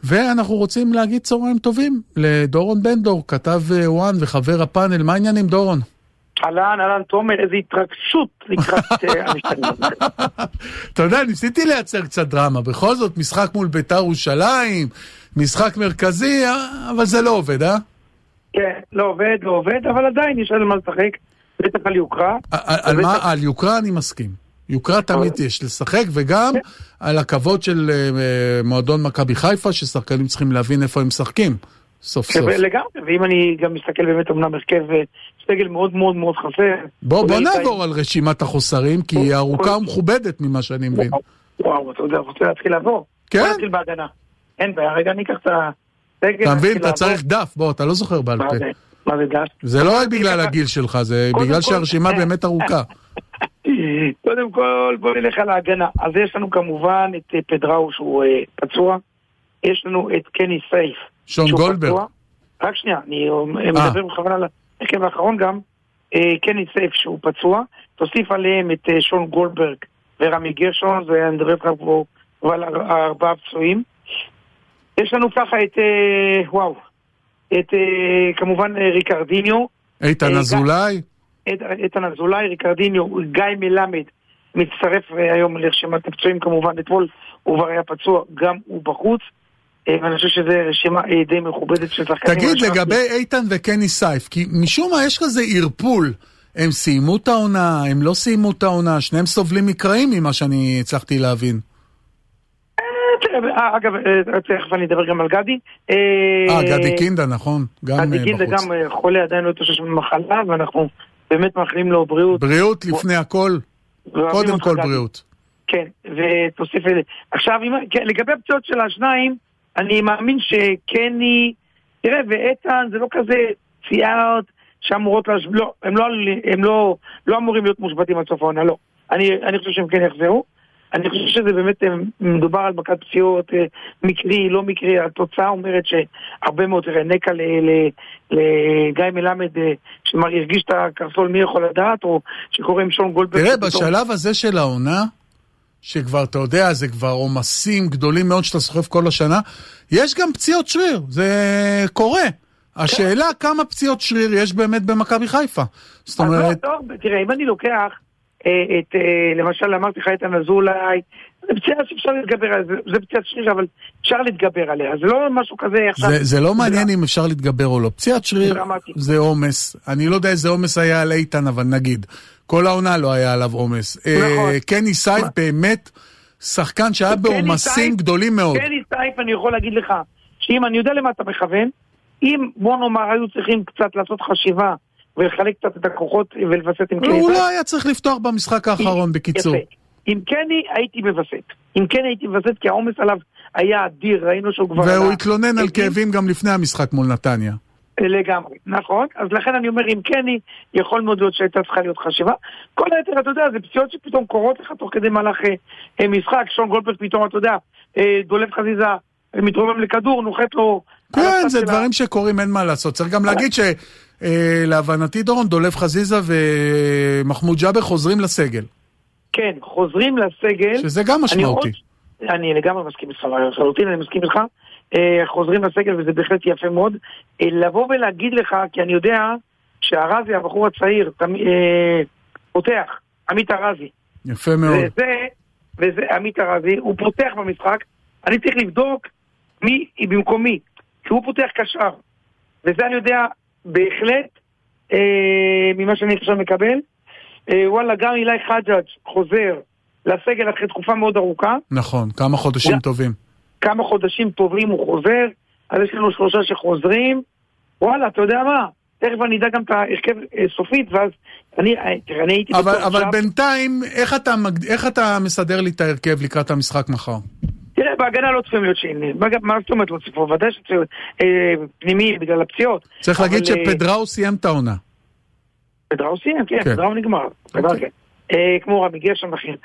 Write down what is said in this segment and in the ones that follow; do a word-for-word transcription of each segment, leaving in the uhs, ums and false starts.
ואנחנו רוצים להגיד צהריים טובים לדורון בנדור, כתב וואן וחבר הפאנל. מה העניין עם דורון? אהלן, אהלן, תומר, איזו התרגשות לקראת המשתנים. אתה יודע, ניסיתי לייצר קצת דרמה, בכל זאת משחק מול בית"ר ירושלים, משחק מרכזי, אבל זה לא עובד, אה? כן, לא עובד, לא עובד, אבל עדיין יש על מה לשחק, בטח על יוקרה. על מה? על יוקרה אני מסכים. יוקרה תמיד יש לשחק, וגם על הכבוד של מועדון מכבי חיפה, ששחקנים צריכים להבין איפה הם משחקים, סוף סוף. לגמרי, ואם אני גם מסתכל באמת אמנם הרכב סגל מאוד מאוד מאוד חסר. בוא, בוא נעבור על רשימת החוסרים, כי היא ארוכה ומכובדת ממה שאני מבין. וואו, אתה יודע, רוצה להתחיל לעבור? כן? בוא נתחיל בהגנה. אין בעיה, רגע, אני אקח את הסגל. אתה מבין, אתה צריך דף, בוא, אתה לא זוכר בעל פה. מה זה דף? זה לא רק בגלל הגיל שלך, זה בגלל שהרשימה באמת ארוכה. קודם כל, בוא נלך על ההגנה. אז יש לנו כמובן את פדראו שהוא פצוע. יש לנו את קני סייף. שון גולדברג. רק שנייה, אני מדבר בכוונה על ההרכב האחרון גם. קני סייף שהוא פצוע. תוסיף עליהם את שון גולדברג ורמי גרשון, זה נדבר לך פה על ארבעה פצועים. יש לנו ככה את, וואו, את כמובן ריקרדיניו. איתן אזולאי. איתן אזולאי, ריקרדיניו, גיא מלמד מצטרף היום לרשימת הפצועים, כמובן אתמול הוא כבר היה פצוע, גם הוא בחוץ. ואני חושב שזו רשימה די מכובדת של שחקנים. תגיד, לגבי איתן וקני סייף, כי משום מה יש כזה ערפול, הם סיימו את העונה, הם לא סיימו את העונה, שניהם סובלים מקראים ממה שאני הצלחתי להבין. אגב, תכף אני אדבר גם על גדי. אה, גדי קינדה, נכון. גדי קינדה גם חולה, עדיין לא תושב של מחלה, ואנחנו באמת מאחלים לו בריאות. בריאות לפני הכל. קודם כל בריאות. כן, ותוסיף אלה. עכשיו, לגבי הפציעות של השניים, אני מאמין שקני, תראה, ואיתן זה לא כזה פציעות שאמורות, לא, הם לא, הם לא, לא אמורים להיות מושבתים עד סוף העונה, לא. אני, אני חושב שהם כן יחזרו. אני חושב שזה באמת מדובר על מכת פציעות מקרי, לא מקרי. התוצאה אומרת שהרבה מאוד, תראה, נקע לגיא מלמד שהרגיש את הקרסול מי יכול לדעת, או שקורא עם שון גולדברג. תראה, בשלב הזה של העונה, שכבר, אתה יודע, זה כבר עומסים גדולים מאוד שאתה סוחב כל השנה, יש גם פציעות שריר, זה קורה. השאלה כמה פציעות שריר יש באמת במכבי חיפה. זאת אומרת... תראה, אם אני לוקח את, למשל, אמרתי לך את אזולאי, זה פציעה שאפשר להתגבר עליה, זה פציעת שריר, אבל אפשר להתגבר עליה, זה לא משהו כזה עכשיו... זה, זה לא מעניין אם אפשר להתגבר או לא. פציעת שריר זה עומס, אני לא יודע איזה עומס היה על איתן, אבל נגיד, כל העונה לא היה עליו עומס. קני סייף באמת שחקן שהיה בעומסים גדולים מאוד. קני סייף, אני יכול להגיד לך, שאם אני יודע למה אתה מכוון, אם בוא נאמר היו צריכים קצת לעשות חשיבה, ולחלק קצת את הכוחות ולבסט עם קני סייף. הוא לא היה צריך לפתוח במשחק האחרון בקיצור. אם קני הייתי מבסט. אם קני הייתי מבסט, כי העומס עליו היה אדיר, ראינו שהוא כבר... והוא התלונן על כאבים גם לפני המשחק מול נתניה. לגמרי, נכון. אז לכן אני אומר, אם קני, יכול מאוד להיות שהייתה צריכה להיות חשיבה. כל היתר, אתה יודע, זה פציעות שפתאום קורות לך תוך כדי מהלך משחק. שון גולדברג פתאום, אתה יודע, דולב חזיזה מתרומם לכדור, נוחת לו... כן, זה דברים שקורים, אין מה לעשות. צריך גם להגיד שלהבנתי דורון, דולב חזיזה ומחמוד ג'אבר חוזרים לסגל. כן, חוזרים לסגל. שזה גם משמעותי. אני לגמרי מסכים איתך, אני מסכים איתך. חוזרים לסגל, וזה בהחלט יפה מאוד. לבוא ולהגיד לך, כי אני יודע שהרזי, הבחור הצעיר, פותח, עמית הרזי. יפה מאוד. וזה, וזה עמית הרזי, הוא פותח במשחק, אני צריך לבדוק מי היא במקומי, כי הוא פותח קשר. וזה אני יודע בהחלט, ממה שאני עכשיו מקבל, וואלה, גם אילי חג'אג' חוזר לסגל אחרי תקופה מאוד ארוכה. נכון, כמה חודשים טובים. כמה חודשים טובים הוא חוזר, אז יש לנו שלושה שחוזרים, וואלה, אתה יודע מה, תכף אני אדע גם את ההרכב סופית, ואז אני, תראה, אני הייתי... אבל, אבל בינתיים, איך אתה, איך אתה מסדר לי את ההרכב לקראת המשחק מחר? תראה, בהגנה לא צריכים להיות שני, מה זאת אומרת לא צריכים, ודאי שצריכים פנימיים בגלל הפציעות. צריך להגיד שפדראו סיים את העונה. פדראו סיים, כן, פדראו נגמר, כמו רמי גרשון בכיר.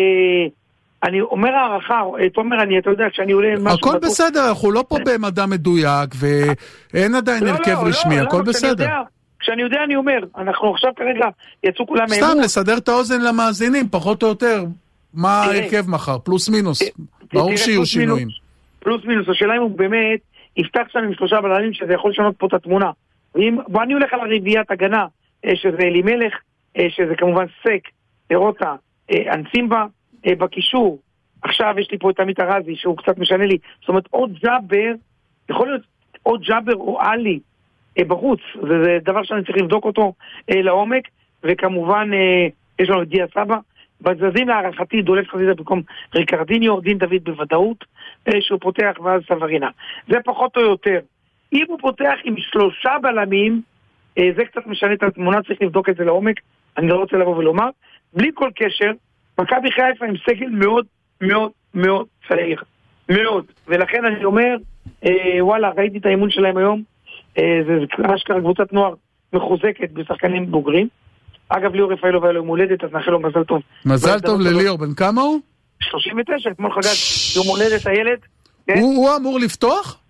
אני אומר הערכה, תומר, אני, אתה יודע, כשאני עולה... הכל בסדר, אנחנו לא פה במדע מדויק, ואין עדיין הרכב רשמי, הכל בסדר. כשאני יודע, אני אומר, אנחנו עכשיו כרגע יצאו כולם... סתם, לסדר את האוזן למאזינים, פחות או יותר, מה ההרכב מחר, פלוס מינוס, ברור שיהיו שינויים. פלוס מינוס, השאלה אם הוא באמת יפתח שם עם שלושה בלמים שזה יכול לשנות פה את התמונה. ואם, בוא אני הולך על הרביעיית הגנה, שזה אלימלך, שזה כמובן סק, אירוטה, אנסימבה, בקישור, עכשיו יש לי פה את עמית הרזי שהוא קצת משנה לי, זאת אומרת עוד ג'אבר, יכול להיות עוד ג'אבר או אלי בחוץ, זה דבר שאני צריך לבדוק אותו לעומק, וכמובן יש לנו את דיה סבא, בזזים להערכתי דולף חזיזה במקום ריקרדיניו, דין דוד בוודאות שהוא פותח ואז סברינה, זה פחות או יותר. אם הוא פותח עם שלושה בלמים, זה קצת משנה את התמונה, צריך לבדוק את זה לעומק, אני לא רוצה לבוא ולומר, בלי כל קשר, מכבי חיפה עם סגל מאוד מאוד מאוד צעיר, מאוד, ולכן אני אומר, אה, וואלה, ראיתי את האימון שלהם היום, אה, זה אשכרה קבוצת נוער מחוזקת בשחקנים בוגרים, אגב ליאור רפאלוב היה לו יום הולדת, אז נאחל לו מזל טוב. מזל טוב לליאור, בן כמה הוא? שלושים ותשע, אתמול חגג יום הולדת הילד. כן? הוא, הוא אמור לפתוח?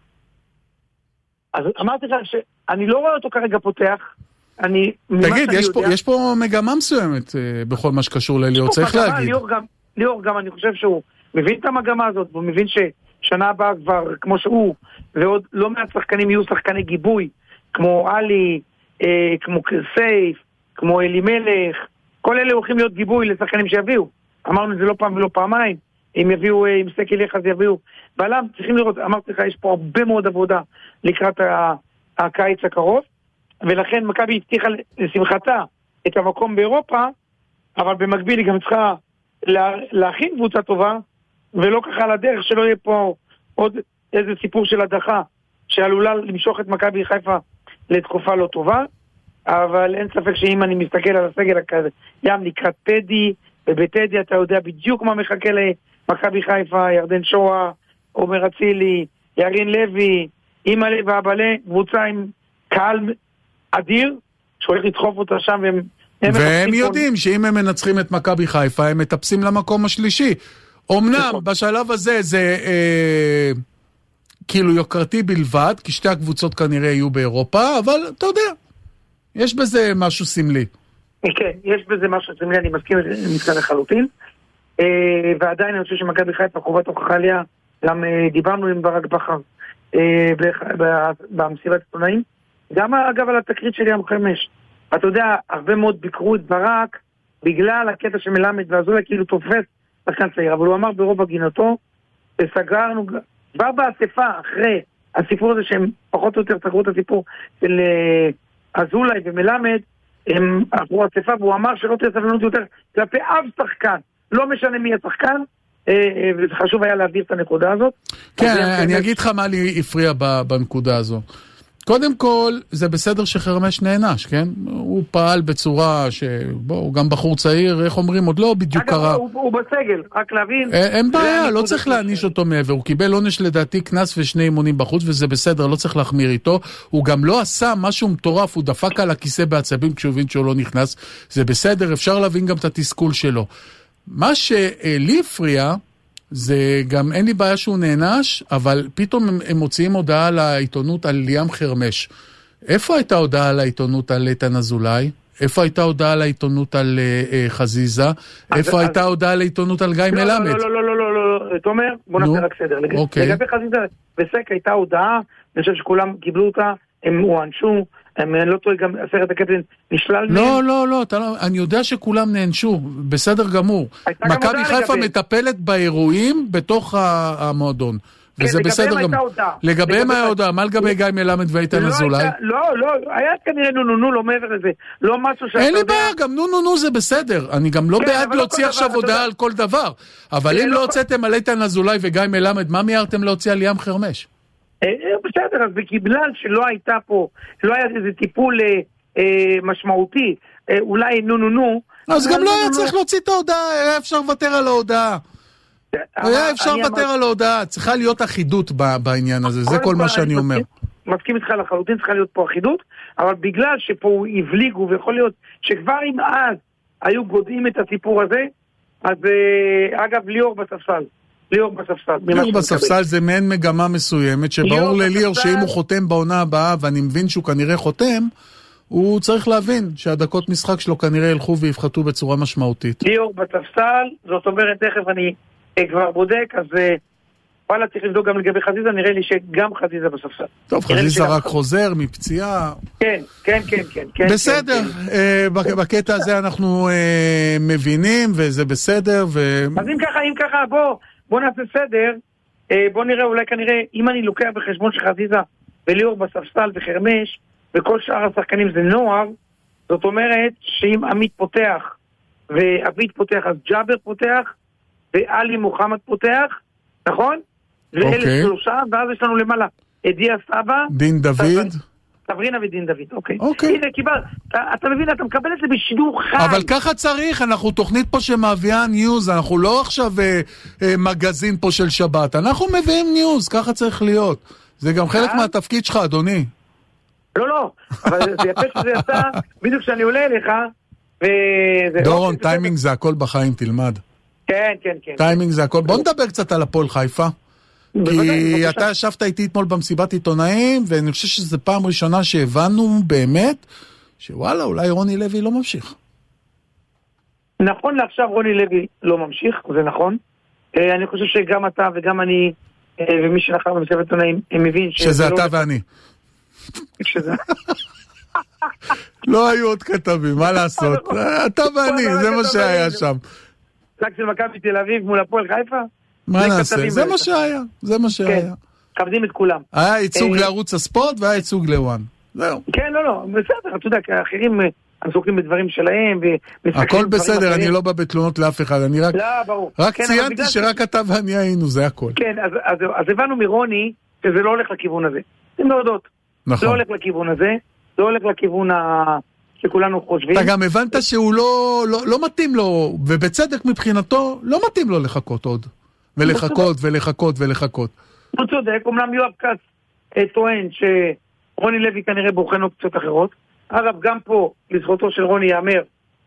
אז אמרתי לך שאני לא רואה אותו כרגע פותח, אני... תגיד, יש פה, יש פה מגמה מסוימת אה, בכל מה שקשור לליאור, צריך מגמה, להגיד. ליאור גם, ליאור גם, אני חושב שהוא מבין את המגמה הזאת, והוא מבין ששנה הבאה כבר, כמו שהוא, ועוד לא מעט שחקנים יהיו שחקני גיבוי, כמו אלי, אה, כמו סייף, כמו אלימלך, כל אלה הולכים להיות גיבוי לשחקנים שיביאו. אמרנו את זה לא פעם ולא פעמיים, אם יביאו, אם סקל יחד יביאו. בעלם, צריכים לראות, אמרתי לך, יש פה הרבה מאוד עבודה לקראת הקיץ הקרוב, ולכן מכבי הבטיחה לשמחתה את המקום באירופה, אבל במקביל היא גם צריכה לה, להכין קבוצה טובה, ולא ככה על הדרך שלא יהיה פה עוד איזה סיפור של הדחה, שעלולה למשוך את מכבי חיפה לתקופה לא טובה, אבל אין ספק שאם אני מסתכל על הסגל הכזה, ים לקראת טדי, ובטדי אתה יודע בדיוק מה מחכה למכבי חיפה, ירדן שואה, עומר אצילי, ירין לוי, אימא לב ואבלה, קבוצה עם קהל אדיר, שהולך לדחוף אותה שם, והם, והם יודעים שאם הם מנצחים את מכבי חיפה, הם מטפסים למקום השלישי. אמנם בשלב הזה זה אה, כאילו יוקרתי בלבד, כי שתי הקבוצות כנראה יהיו באירופה, אבל אתה יודע, יש בזה משהו סמלי. כן, יש בזה משהו סמלי, אני מסכים איתך לחלוטין, אה, ועדיין אני חושב שמכבי חיפה חובת הוכחה עליה, גם אה, דיברנו עם ברק בכר אה, במסיבת עיתונאים, גם אגב על התקרית של ים חמש. אתה יודע, הרבה מאוד ביקרו את ברק בגלל הקטע שמלמד ואזולאי כאילו תופס שחקן צעיר, אבל הוא אמר ברוב הגינתו, וסגרנו, כבר באספה אחרי הסיפור הזה שהם פחות או יותר סגרו את הסיפור של אזולאי ומלמד, הם עברו אספה והוא אמר שלא תהיה סבלנות יותר כלפי אף שחקן, לא משנה מי השחקן, וזה חשוב היה להעביר את הנקודה הזאת. כן, אני אגיד לך מה לי הפריע בנקודה הזו. קודם כל, זה בסדר שחרמש נענש, כן? הוא פעל בצורה שבו, הוא גם בחור צעיר, איך אומרים, עוד לא בדיוק קרה. אגב, הוא, הוא בסגל, רק להבין. אין בעיה, לא צריך להעניש אותו מעבר. הוא קיבל עונש לדעתי כנס ושני אימונים בחוץ, וזה בסדר, לא צריך להחמיר איתו. הוא גם לא עשה משהו מטורף, הוא דפק על הכיסא בעצבים כשהוא הבין שהוא לא נכנס. זה בסדר, אפשר להבין גם את התסכול שלו. מה שלי הפריע, זה גם אין לי בעיה שהוא נענש, אבל פתאום הם, הם מוציאים הודעה לעיתונות על ים חרמש. איפה הייתה הודעה על העיתונות על איתן אזולאי? איפה הייתה הודעה על העיתונות על uh, uh, חזיזה? איפה אז, הייתה אז... הודעה על העיתונות על גיא לא, מלמד? לא, לא, לא, לא, לא, לא, תומר, בוא נעשה רק סדר. לג... אוקיי. לגבי חזיזה, בסק הייתה הודעה, אני חושב שכולם קיבלו אותה, הם הוענשו, הם לא טועה גם עשרת הקפטן נשלל מהם. לא, לא, לא, לא, אני יודע שכולם נענשו, בסדר גמור. מכבי חיפה מטפלת באירועים בתוך המועדון. וזה בסדר גם. לגביהם היה הודעה, מה לגבי גיא מלמד ואיתן אזולאי? לא, לא, היה כנראה נו נו נו, לא מעבר לזה. לא משהו שאתה יודע. אין לי בעיה, גם נו נו נו זה בסדר. אני גם לא בעד להוציא עכשיו הודעה על כל דבר. אבל אם לא הוצאתם על איתן אזולאי וגיא מלמד, מה מיהרתם להוציא על ים חרמש? בסדר, אז בגלל שלא הייתה פה, לא היה איזה טיפול משמעותי, אולי נו נו נו. אז גם לא היה צריך להוציא את ההודעה, היה אפשר לוותר על ההודעה. היה אפשר לוותר על ההודעה, צריכה להיות אחידות בעניין הזה, זה כל מה שאני אומר. מסכים איתך לחלוטין, צריכה להיות פה אחידות, אבל בגלל שפה הבליגו, ויכול להיות שכבר אם אז היו גודעים את הסיפור הזה, אז אגב ליאור בספסל. ליאור בספסל. ליאור בספסל זה מעין מגמה מסוימת, שברור לליאור שאם הוא חותם בעונה הבאה, ואני מבין שהוא כנראה חותם, הוא צריך להבין שהדקות משחק שלו כנראה ילכו ויפחתו בצורה משמעותית. ליאור בספסל, זאת אומרת, תכף אני כבר בודק, אז וואלה, צריך לבדוק גם לגבי חזיזה, נראה לי שגם חזיזה בספסל. טוב, חזיזה רק חוזר מפציעה. כן, כן, כן, כן. בסדר, בקטע הזה אנחנו מבינים, וזה בסדר. אז אם ככה, אם ככה, בוא נעשה סדר, בוא נראה, אולי כנראה, אם אני לוקח בחשבון שחזיזה וליאור בספסל וחרמש, וכל שאר השחקנים זה נוער, זאת אומרת שאם עמית פותח, ועמית פותח, אז ג'אבר פותח, ואלי מוחמד פותח, נכון? ואלה שלושה, ואז יש לנו למעלה אדיה סבא, דין דוד, סברינה ודין דוד, אוקיי. אוקיי. הנה, קיבל, אתה מבין, אתה מקבל את זה בשידור חי. אבל ככה צריך, אנחנו תוכנית פה שמביאה ניוז, אנחנו לא עכשיו מגזין פה של שבת, אנחנו מביאים ניוז, ככה צריך להיות. זה גם חלק מהתפקיד שלך, אדוני. לא, לא, אבל זה יפה שזה יצא, בדיוק כשאני עולה אליך, דורון, טיימינג זה הכל בחיים, תלמד. כן, כן, כן. טיימינג זה הכל. בוא נדבר קצת על הפועל חיפה. כי אתה ישבת איתי אתמול במסיבת עיתונאים, ואני חושב שזו פעם ראשונה שהבנו באמת, שוואלה, אולי רוני לוי לא ממשיך. נכון לעכשיו רוני לוי לא ממשיך, זה נכון. אני חושב שגם אתה וגם אני, ומי שנחר במסיבת עיתונאים, הם מבין שזה אתה ואני. שזה... לא היו עוד כתבים, מה לעשות? אתה ואני, זה מה שהיה שם. רק של מכבי תל אביב מול הפועל חיפה? מה נעשה? זה מה שהיה, זה מה שהיה. כבדים את כולם. היה ייצוג לערוץ הספורט והיה ייצוג לוואן. זהו. כן, לא, לא, בסדר, אתה יודע, האחרים עסוקים בדברים שלהם. הכל בסדר, אני לא בא בתלונות לאף אחד, אני רק... לא, ברור. רק ציינתי שרק אתה ואני היינו, זה הכל. כן, אז הבנו מרוני שזה לא הולך לכיוון הזה. זה להודות. לא הולך לכיוון הזה, לא הולך לכיוון שכולנו חושבים. אתה גם הבנת שהוא לא, לא, לא מתאים לו, ובצדק מבחינתו, לא מתאים לו לחכות עוד. ולחכות ולחכות ולחכות. הוא צודק, אומנם יואב קץ טוען שרוני לוי כנראה בוחן אופציות אחרות. אגב, גם פה, לזכותו של רוני יאמר,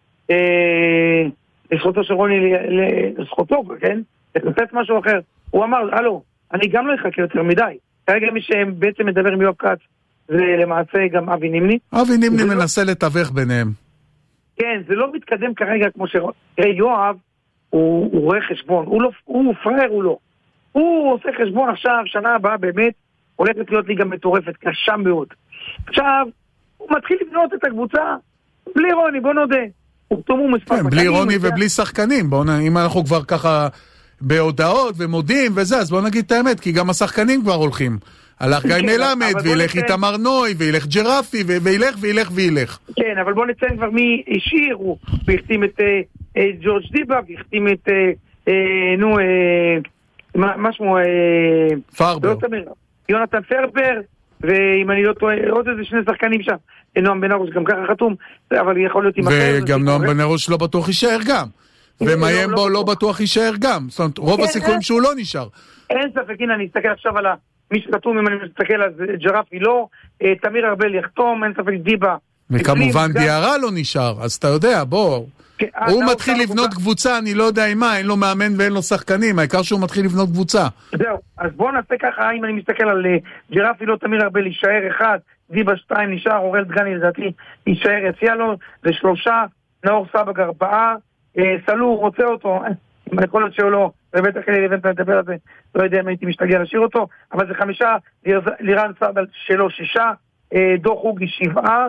לזכותו של רוני, לזכותו, כן? לחפש משהו אחר. הוא אמר, הלו, אני גם לא אחכה יותר מדי. כרגע מי שבעצם מדבר עם יואב קץ, זה למעשה גם אבי נימני. אבי נימני מנסה לתווך ביניהם. כן, זה לא מתקדם כרגע כמו ש... יואב הוא, הוא רואה חשבון, הוא, לא, הוא פראייר, הוא לא. הוא עושה חשבון עכשיו, שנה הבאה באמת, הולכת להיות ליגה מטורפת, קשה מאוד. עכשיו, הוא מתחיל לבנות את הקבוצה, בלי רוני, בוא נודה. הוא תומו מספר כן, בלי רוני ובלי שחקנים, בוא, אם אנחנו כבר ככה בהודעות ומודים וזה, אז בוא נגיד את האמת, כי גם השחקנים כבר הולכים. הלך גיא מלמד, וילך איתמר נוי, וילך ג'רפי, וילך וילך וילך. כן, אבל בוא נציין כבר מי השאיר, הוא החתים את ג'ורג' דיבה, והחתים את, נו, מה שמו, פרבר. יונתן פרבר, ואם אני לא טועה, עוד איזה שני שחקנים שם, נועם בן ארוש גם ככה חתום, אבל יכול להיות עם אחר. וגם נועם בן ארוש לא בטוח יישאר גם. ומאיים בו לא בטוח יישאר גם. זאת אומרת, רוב הסיכויים שהוא לא נשאר. אין ספק, הנה אני אסתכל עכשיו על מי שכתוב, אם אני מסתכל על ג'רפי לא, תמיר ארבל יחתום, אין ספק דיבה. וכמובן דיארה לא נשאר, אז אתה יודע, בוא. הוא מתחיל לבנות קבוצה, אני לא יודע עם מה, אין לו מאמן ואין לו שחקנים, העיקר שהוא מתחיל לבנות קבוצה. זהו, אז בוא נעשה ככה, אם אני מסתכל על ג'רפי לא, תמיר ארבל יישאר אחד, דיבה שתיים נשאר, אורל דגני לדעתי יישאר, יציע לו, זה שלושה, נאור סבג ארבעה, סלור רוצה אותו, יכול להיות שהוא לא, ובטח כלי לבנת לדבר על זה, לא יודע אם הייתי משתגע להשאיר אותו, אבל זה חמישה, לירן סבל שלו שישה, דור חוגי שבעה,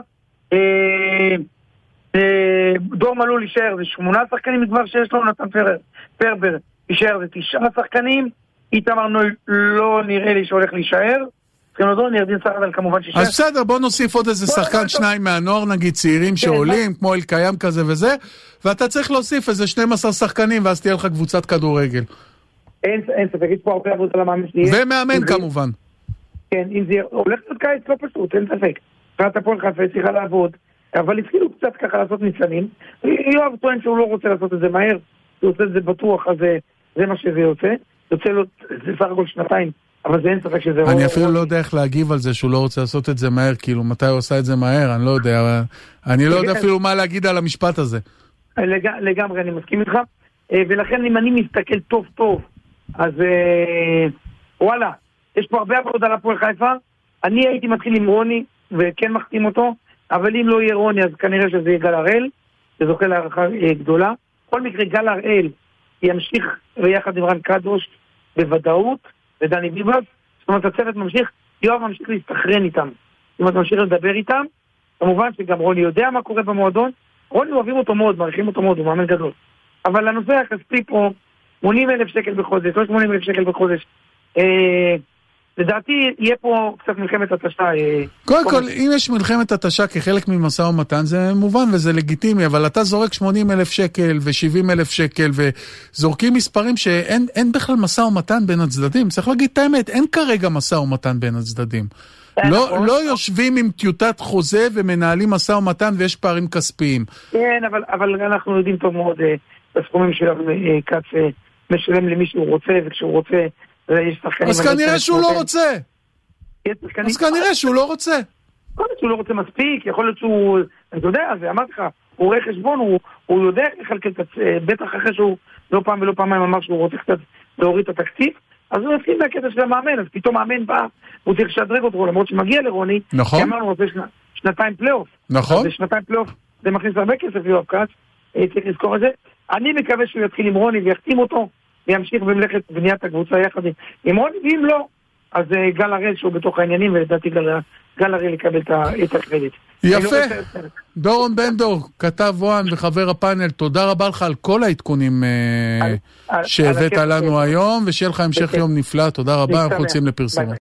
דור מלול יישאר זה שמונה שחקנים כבר שיש לו, נתן פרבר יישאר זה תשעה שחקנים, איתמר נוי לא נראה לי שהולך להישאר, נרדין סרדל כמובן שישאר. אז בסדר, בוא נוסיף עוד איזה שחקן שניים מהנוער, נגיד צעירים שעולים, כמו אלקיים כזה וזה, ואתה צריך להוסיף איזה שנים עשר שחקנים, ואז תהיה לך קבוצת כדורגל. אין ספק, יש פה הרבה עבודה למאמן שנייה. ומאמן כמובן. כן, אם זה הולך להיות קיץ לא פשוט, אין ספק. אחת הפועל חיפה צריכה לעבוד, אבל התחילו קצת ככה לעשות ניצנים. יואב טוען שהוא לא רוצה לעשות את זה מהר, הוא עושה את זה בטוח, אז זה מה שזה יוצא. יוצא לו, זה סך הכל שנתיים. אבל זה אין ספק שזה... אני אפילו לא יודע איך להגיב על זה שהוא לא רוצה לעשות את זה מהר, כאילו מתי הוא עושה את זה מהר, אני לא יודע, אני לא יודע אפילו מה להגיד על המשפט הזה. לגמרי, אני מסכים איתך, ולכן אם אני מסתכל טוב טוב, אז וואלה, יש פה הרבה עבודה על הפועל חיפה, אני הייתי מתחיל עם רוני, וכן מחתים אותו, אבל אם לא יהיה רוני, אז כנראה שזה יהיה גל הראל, זה זוכה להערכה גדולה. בכל מקרה, גל הראל ימשיך ביחד עם רן קדוש בוודאות, ודני ביבס, זאת אומרת, הצוות ממשיך, יואב ממשיך להסתכרן איתם. זאת אומרת, ממשיך לדבר איתם, כמובן שגם רוני יודע מה קורה במועדון, רוני אוהבים אותו מאוד, מעריכים אותו מאוד, הוא מאמן גדול. אבל הנושא הכספי פה, שמונים אלף שקל בחודש, לא שמונים אלף שקל בחודש. אה, לדעתי, יהיה פה קצת מלחמת התשה. אה, קודם כל, אם יש מלחמת התשה כחלק ממשא ומתן, זה מובן וזה לגיטימי, אבל אתה זורק שמונים אלף שקל ו-שבעים אלף שקל, וזורקים מספרים שאין אין בכלל משא ומתן בין הצדדים. צריך להגיד את האמת, אין כרגע משא ומתן בין הצדדים. לא, לא יושבים עם טיוטת חוזה ומנהלים משא ומתן ויש פערים כספיים. כן, אבל, אבל אנחנו יודעים טוב מאוד, בסכומים של קץ משלם למי שהוא רוצה, וכשהוא רוצה, יש שחקנים... אז כנראה שהוא לא רוצה. אז כנראה שהוא לא רוצה. יכול להיות שהוא לא רוצה מספיק, יכול להיות שהוא... אני יודע, זה אמרתי לך, הוא רואה חשבון, הוא, הוא יודע איך לחלק את... בטח אחרי שהוא לא פעם ולא פעמיים אמר שהוא רוצה קצת להוריד את התקציב, אז הוא יוצאים מהקטע של המאמן, אז פתאום מאמן בא, הוא צריך לשדרג אותו, למרות שמגיע לרוני, נכון. כי אמרנו, זה שנה, שנתיים פלייאוף. נכון. זה שנתיים פלייאוף, זה מכניס הרבה כסף ליואב כץ, צריך לזכור את זה. אני מקווה שהוא יתחיל עם רוני ויחתים אותו, וימשיך במלאכת בניית הקבוצה יחד עם רוני, ואם לא, אז גל הראל שהוא בתוך העניינים, ולדעתי גל הראל יקבל את הקרדיט. יפה. דורון בן דור, כתב וואן וחבר הפאנל, תודה רבה לך על כל העדכונים שהבאת לנו היום, ושיהיה לך המשך יום נפלא, תודה רבה, אנחנו יוצאים לפרסומת.